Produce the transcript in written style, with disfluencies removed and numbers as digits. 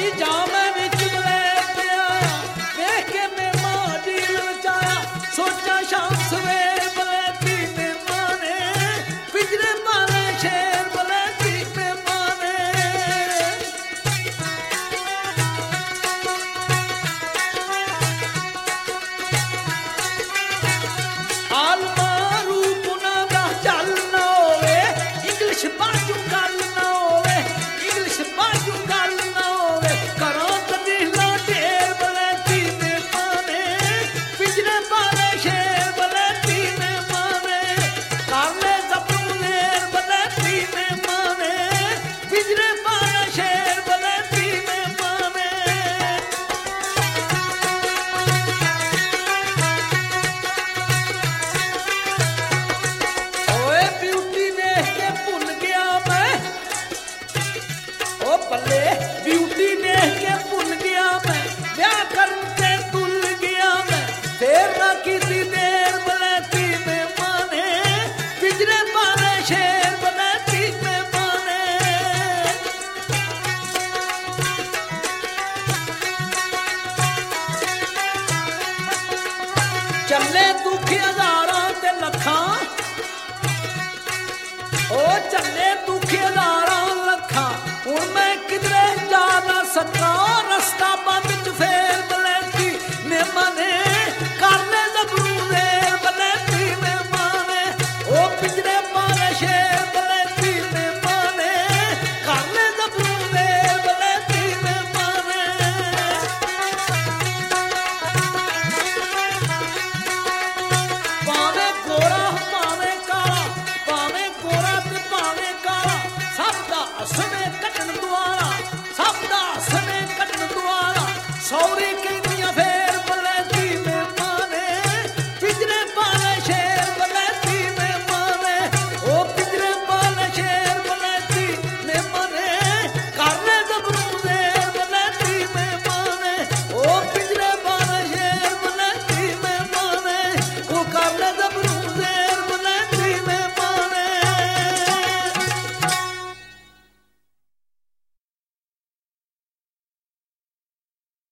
चले दुख हजारां ते लखां, ओ चले दुख हजारां लखां, हुण मैं किधरे जा ना सकां, रस्ता बंद च फेर बलैती ने मने कर ले जबरू देर बलैती ने माने, ओ पिंजरे पाले शेर बलैती ने माने कर ले जबरू देर बलैती ने माने। पावे गोरा पावे काला, पावे गोरा ते पावे काला, सब दा असर